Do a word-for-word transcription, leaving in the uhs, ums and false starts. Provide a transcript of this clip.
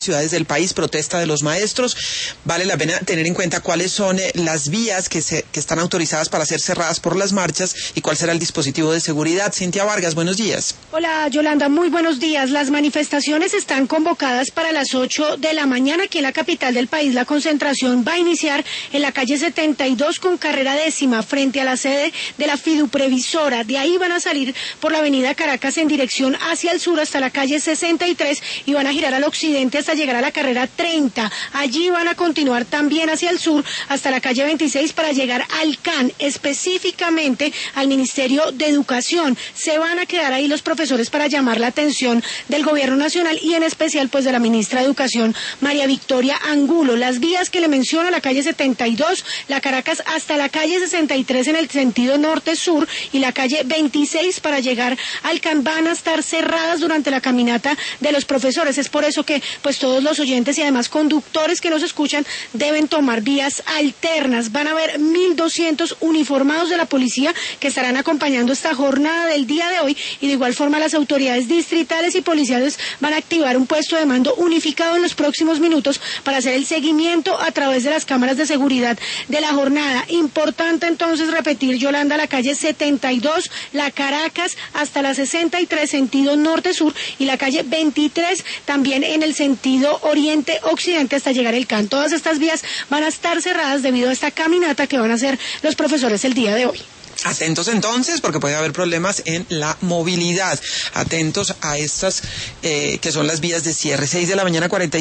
ciudades del país, protesta de los maestros. Vale la pena tener en cuenta cuáles son eh, las vías que, se, que están autorizadas para ser cerradas por las marchas y cuál será el dispositivo de seguridad. Cintia Vargas, buenos días. Hola Yolanda, muy buenos días. Las manifestaciones están convocadas para las ocho de la mañana aquí en la capital del país. La concentración va a iniciar en la calle setenta y dos con carrera décima frente a la sede de la Fiduprevisora. De ahí van a salir por la avenida Caracas en dirección hacia el sur hasta la calle sesenta y tres y van a girar al occidente hasta llegar a la carrera treinta. Allí van a continuar también hacia el sur hasta la calle veintiséis para llegar al C A N, específicamente al Ministerio de Educación. Se van a quedar ahí los profesores para llamar la atención del Gobierno Nacional y en especial pues de la ministra de Educación, María Victoria Angulo. Las vías que le menciono, la calle setenta y dos, la Caracas hasta la calle sesenta y tres en el sentido norte-sur y la calle veintiséis para llegar al C A N van a estar cerradas durante la caminata de los profesores. Es por eso que pues todos los oyentes y además conductores que nos escuchan deben tomar vías alternas. Van a haber mil doscientos uniformados de la policía que estarán acompañando esta jornada del día de hoy y de igual forma las autoridades distritales y policiales van a activar un puesto de mando unificado en los próximos minutos para hacer el seguimiento a través de las cámaras de seguridad de la jornada. Importante entonces repetir, Yolanda, la calle setenta y dos, la Caracas hasta la sesenta y tres sentido norte-sur y la calle veintitrés también en el sentido oriente-occidente hasta llegar al C A N. Todas estas vías van a estar cerradas debido a esta caminata que van a hacer los profesores el día de hoy. Atentos entonces, porque puede haber problemas en la movilidad. Atentos a estas eh, que son las vías de cierre. seis de la mañana, cuarenta y